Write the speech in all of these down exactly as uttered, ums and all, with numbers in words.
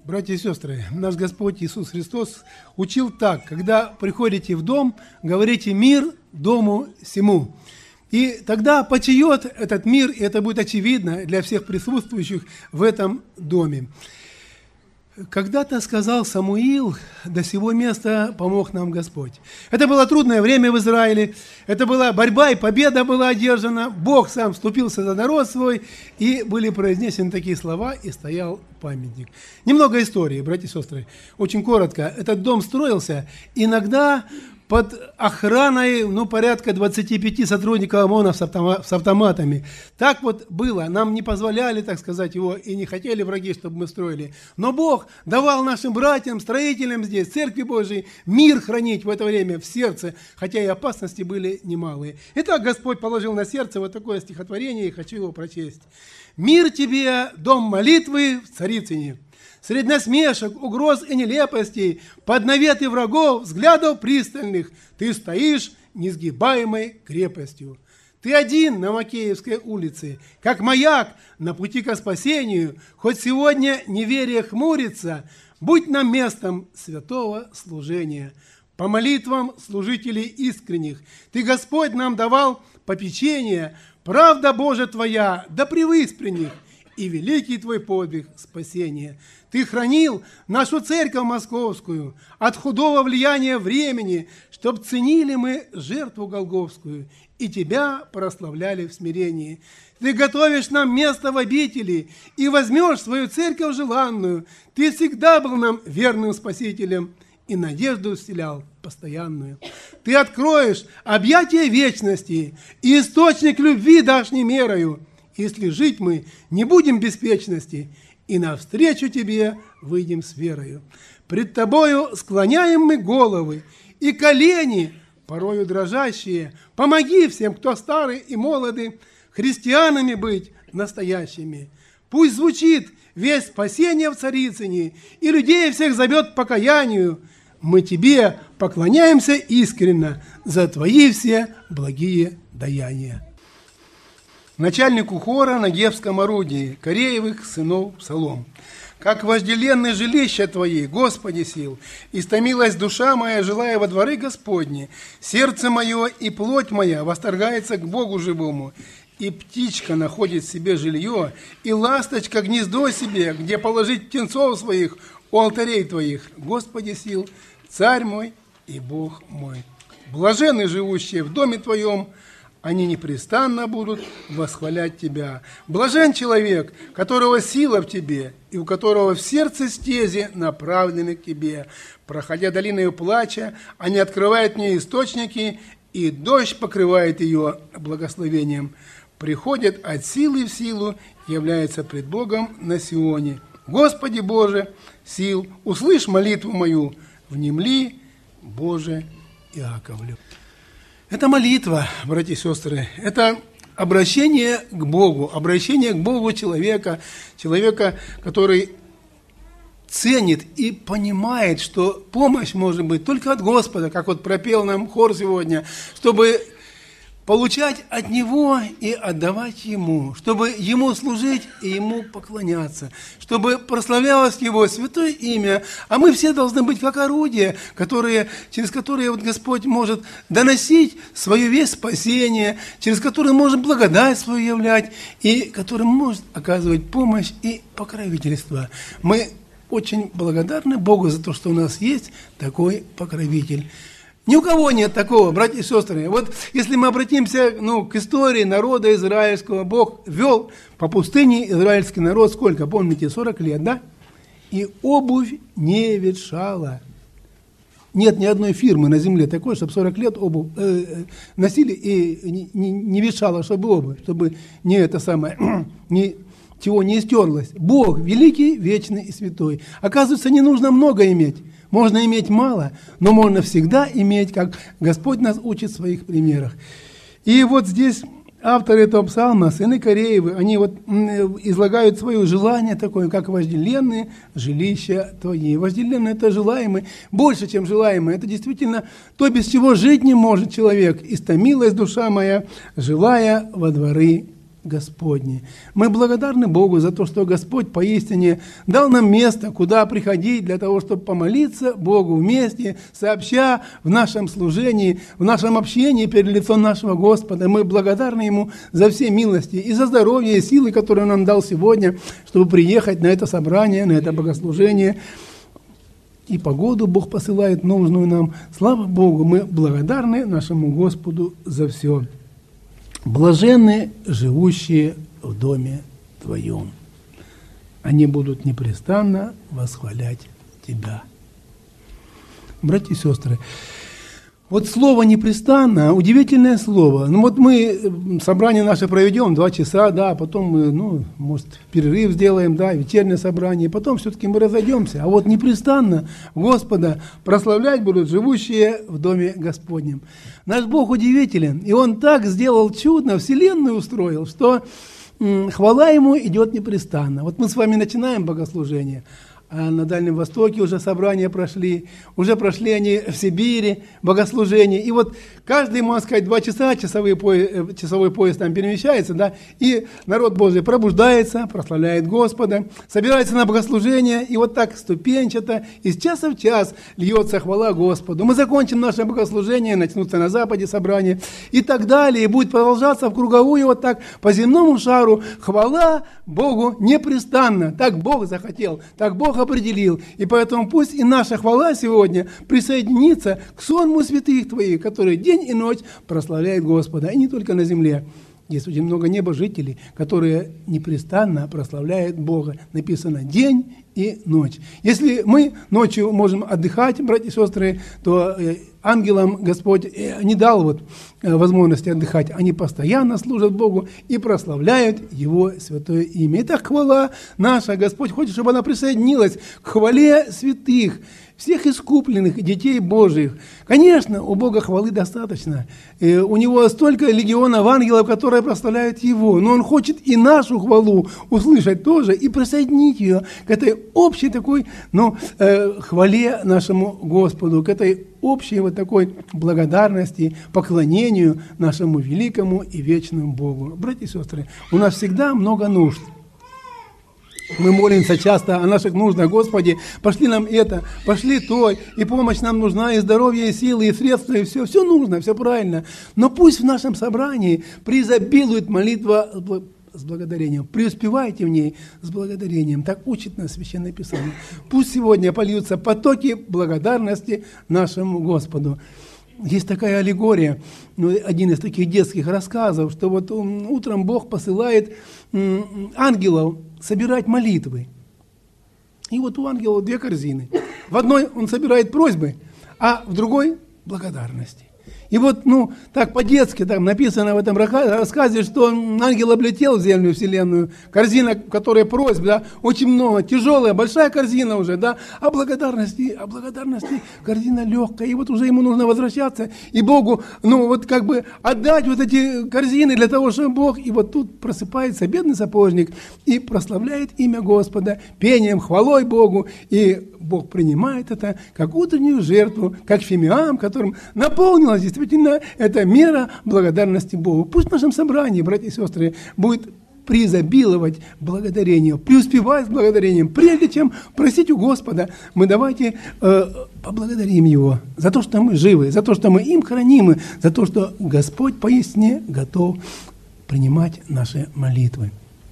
Братья и сестры, наш Господь Иисус Христос учил так: когда приходите в дом, говорите «мир дому сему». И тогда почиет этот мир, и это будет очевидно для всех присутствующих в этом доме. Когда-то сказал Самуил: «До сего места помог нам Господь». Это было трудное время в Израиле, это была борьба, и победа была одержана. Бог сам вступился за народ свой, и были произнесены такие слова, и стоял памятник. Немного истории, братья и сестры, очень коротко. Этот дом строился иногда под охраной, ну, порядка двадцати пяти сотрудников ОМОНа с, автома, с автоматами. Так вот было. Нам не позволяли, так сказать, его, и не хотели враги, чтобы мы строили. Но Бог давал нашим братьям, строителям здесь, Церкви Божией, мир хранить в это время в сердце, хотя и опасности были немалые. Итак, Господь положил на сердце вот такое стихотворение, и хочу его прочесть. «Мир тебе, дом молитвы в Царицыне. Среди насмешек, угроз и нелепостей, под наветы врагов, взглядов пристальных, ты стоишь несгибаемой крепостью. Ты один на Макеевской улице, как маяк на пути ко спасению, хоть сегодня неверие хмурится, будь нам местом святого служения. По молитвам служителей искренних ты, Господь, нам давал попечение, правда Божия твоя да превысь при них, и великий твой подвиг спасения. Ты хранил нашу церковь московскую от худого влияния времени, чтоб ценили мы жертву голгофскую и тебя прославляли в смирении. Ты готовишь нам место в обители и возьмешь свою церковь желанную. Ты всегда был нам верным спасителем и надежду вселял постоянную. Ты откроешь объятия вечности и источник любви дашь немерою, если жить мы не будем беспечности, и навстречу тебе выйдем с верою. Пред тобою склоняем мы головы и колени, порою дрожащие. Помоги всем, кто старый и молоды, христианами быть настоящими. Пусть звучит весть спасения в Царицыне, и людей всех зовет к покаянию. Мы тебе поклоняемся искренне за твои все благие даяния». Начальнику хора на Гевском орудии, Кореевых сынов Псалом. «Как вожделенны жилища Твои, Господи сил, истомилась душа моя, желая во дворы Господни. Сердце мое и плоть моя восторгается к Богу живому. И птичка находит себе жилье, и ласточка гнездо себе, где положить птенцов своих у алтарей Твоих. Господи сил, Царь мой и Бог мой. Блаженны живущие в доме Твоем, они непрестанно будут восхвалять Тебя. Блажен человек, которого сила в Тебе, и у которого в сердце стези направлены к Тебе. Проходя долиною плача, они открывают мне источники, и дождь покрывает ее благословением. Приходят от силы в силу, являются пред Богом на Сионе. Господи Боже, сил, услышь молитву мою, внемли, Боже, Иаковлю». Это молитва, братья и сестры, это обращение к Богу, обращение к Богу человека, человека, который ценит и понимает, что помощь может быть только от Господа, как вот пропел нам хор сегодня, чтобы получать от Него и отдавать Ему, чтобы Ему служить и Ему поклоняться, чтобы прославлялось Его святое имя, а мы все должны быть как орудия, которые, через которые вот Господь может доносить свою весть спасения, через которые может благодать свою являть и которым может оказывать помощь и покровительство. Мы очень благодарны Богу за то, что у нас есть такой покровитель. Ни у кого нет такого, братья и сестры. Вот если мы обратимся ну, к истории народа израильского, Бог вел по пустыне израильский народ сколько? Помните, сорок лет, да? И обувь не ветшала. Нет ни одной фирмы на земле такой, чтобы сорок лет обувь э, носили и не, не, не ветшала, чтобы обувь, чтобы не это самое, не, чего не стерлось. Бог великий, вечный и святой. Оказывается, не нужно много иметь. Можно иметь мало, но можно всегда иметь, как Господь нас учит в своих примерах. И вот здесь авторы этого псалма, сыны Кореевы, они вот излагают свое желание такое, как вожделенные жилища Твои. Вожделенные – это желаемое, больше, чем желаемое. Это действительно то, без чего жить не может человек. «Истомилась душа моя, желая во дворы Господне. Мы благодарны Богу за то, что Господь поистине дал нам место, куда приходить для того, чтобы помолиться Богу вместе, сообща в нашем служении, в нашем общении перед лицом нашего Господа. Мы благодарны Ему за все милости и за здоровье и силы, которые Он нам дал сегодня, чтобы приехать на это собрание, на это богослужение. И погоду Бог посылает нужную нам. Слава Богу, мы благодарны нашему Господу за все. Блаженны живущие в доме Твоем. Они будут непрестанно восхвалять Тебя. Братья и сестры, вот слово «непрестанно» – удивительное слово. Ну вот мы собрание наше проведем два часа, да, а потом мы, ну, может, перерыв сделаем, да, вечернее собрание, потом все-таки мы разойдемся. А вот непрестанно Господа прославлять будут живущие в доме Господнем. Наш Бог удивителен, и Он так сделал чудно, вселенную устроил, что м, хвала Ему идет непрестанно. Вот мы с вами начинаем богослужение, а на Дальнем Востоке уже собрания прошли, уже прошли они в Сибири, богослужение. И вот каждый, можно сказать, два часа, часовой поезд, часовой поезд там перемещается, да, и народ Божий пробуждается, прославляет Господа, собирается на богослужение, и вот так ступенчато, из часа в час льется хвала Господу. Мы закончим наше богослужение, начнутся на Западе собрания, и так далее, и будет продолжаться в круговую, вот так, по земному шару, хвала Богу непрестанно. Так Бог захотел, так Бог определил. И поэтому пусть и наша хвала сегодня присоединится к сонму святых Твоих, которые день и ночь прославляют Господа. И не только на земле. Есть очень много небожителей, которые непрестанно прославляют Бога. Написано день и ночь. Если мы ночью можем отдыхать, братья и сестры, то ангелам Господь не дал вот возможности отдыхать. Они постоянно служат Богу и прославляют Его святое имя. Итак, хвала наша, Господь хочет, чтобы она присоединилась к хвале святых, всех искупленных детей Божьих. Конечно, у Бога хвалы достаточно. И у Него столько легионов ангелов, которые прославляют Его. Но Он хочет и нашу хвалу услышать тоже и присоединить ее к этой общей такой, ну, э, хвале нашему Господу, к этой общей вот такой благодарности, поклонению нашему великому и вечному Богу. Братья и сестры, у нас всегда много нужд. Мы молимся часто о наших нуждах. Господи, пошли нам это, пошли то, и помощь нам нужна, и здоровье, и силы, и средства, и все. Все нужно, все правильно. Но пусть в нашем собрании преизобилует молитва с благодарением. Преуспевайте в ней с благодарением. Так учит нас Священное Писание. Пусть сегодня польются потоки благодарности нашему Господу. Есть такая аллегория, ну, один из таких детских рассказов, что вот утром Бог посылает ангелов собирать молитвы. И вот у ангелов две корзины. В одной он собирает просьбы, а в другой – благодарности. И вот, ну, так по-детски там написано в этом рассказе, что ангел облетел землю, вселенную, корзина, которая просьб, да, очень много, тяжелая, большая корзина уже, да, а благодарности, а благодарности корзина легкая, и вот уже ему нужно возвращаться, и Богу, ну, вот как бы отдать вот эти корзины для того, чтобы Бог, и вот тут просыпается бедный сапожник и прославляет имя Господа пением, хвалой Богу, и Бог принимает это как утреннюю жертву, как фимиам, которым наполнилась действительно эта мера благодарности Богу. Пусть в нашем собрании, братья и сестры, будет преизобиловать благодарение, преуспевать с благодарением. Прежде чем просить у Господа, мы давайте э, поблагодарим Его за то, что мы живы, за то, что мы им хранимы, за то, что Господь поистине готов принимать наши молитвы.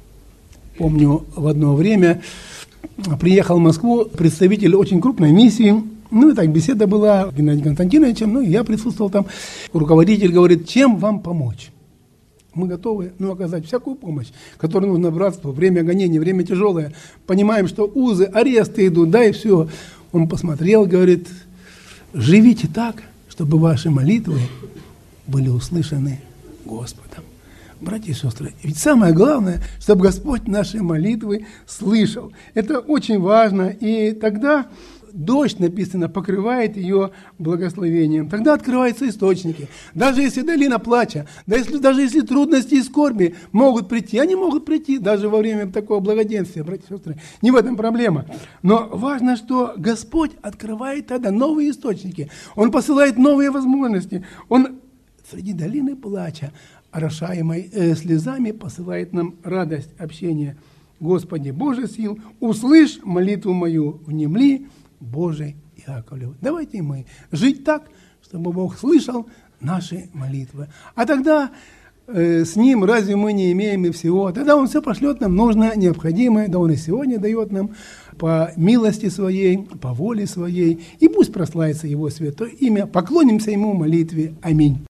Помню, в одно время приехал в Москву представитель очень крупной миссии. Ну, и так беседа была с Геннадием Константиновичем, ну, и я присутствовал там. Руководитель говорит, чем вам помочь? Мы готовы, ну, оказать всякую помощь, которую нужно братству, время гонения, время тяжелое. Понимаем, что узы, аресты идут, да, и все. Он посмотрел, говорит, живите так, чтобы ваши молитвы были услышаны Господом. Братья и сестры, ведь самое главное, чтобы Господь наши молитвы слышал. Это очень важно, и тогда дождь, написано, покрывает ее благословением. Тогда открываются источники. Даже если долина плача, даже если, даже если трудности и скорби могут прийти, они могут прийти даже во время такого благоденствия, братья и сестры. Не в этом проблема. Но важно, что Господь открывает тогда новые источники. Он посылает новые возможности. Он среди долины плача орошаемой э, слезами, посылает нам радость общения. Господи, Боже сил, услышь молитву мою, внемли, Боже Иаковлев. Давайте мы жить так, чтобы Бог слышал наши молитвы. А тогда э, с Ним разве мы не имеем и всего? Тогда Он все пошлет нам нужное, необходимое, да Он и сегодня дает нам по милости Своей, по воле Своей. И пусть прославится Его святое имя. Поклонимся Ему в молитве. Аминь.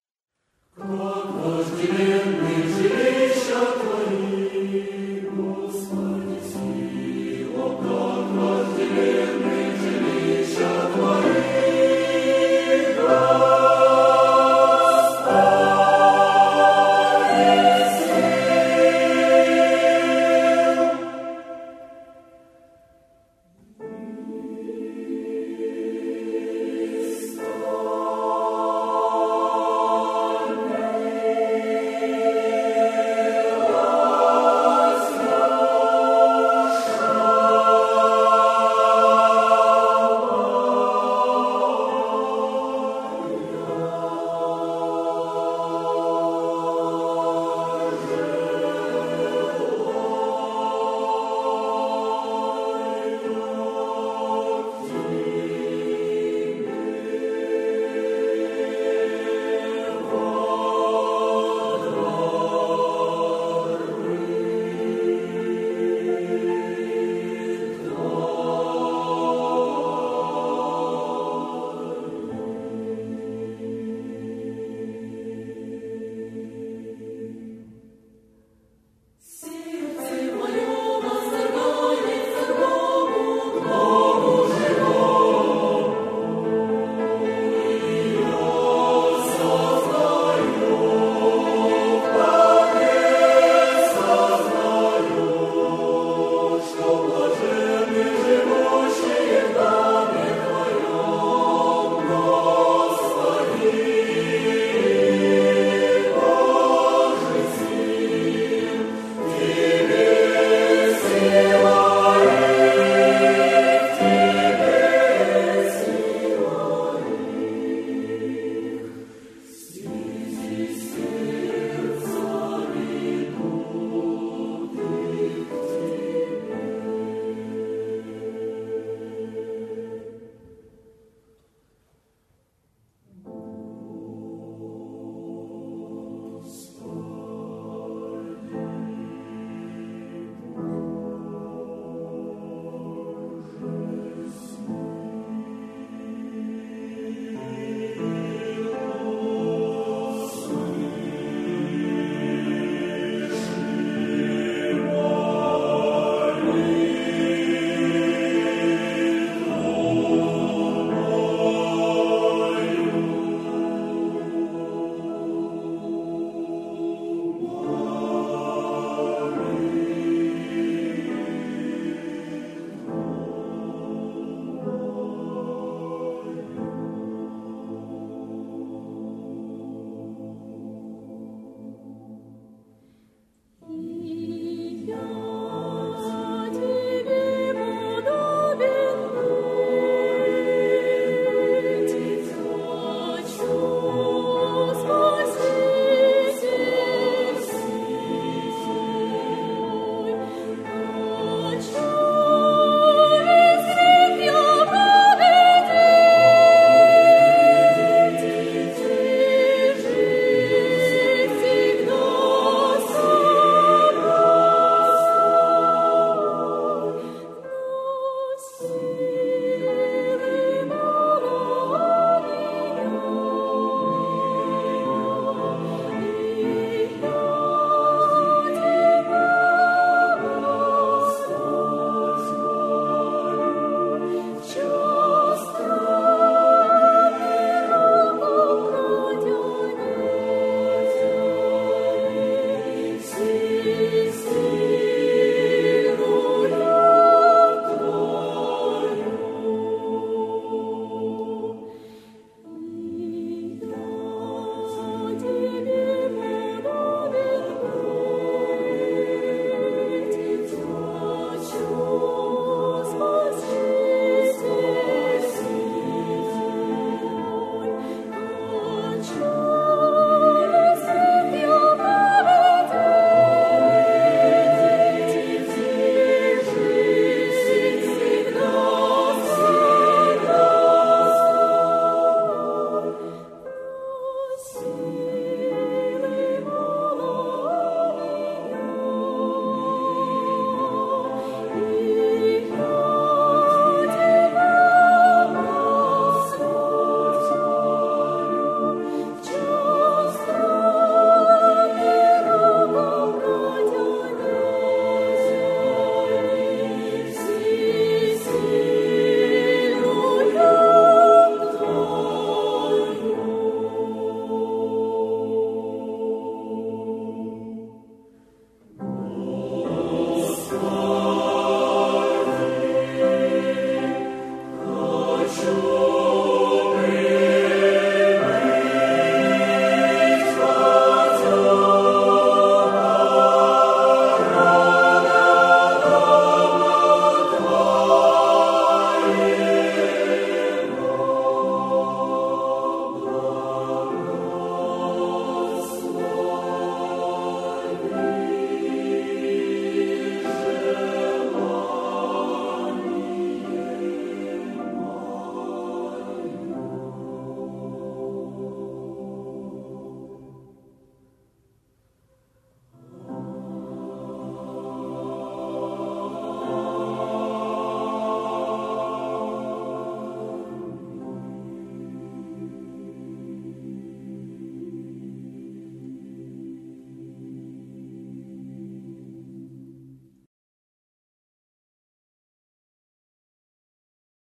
Господи, силу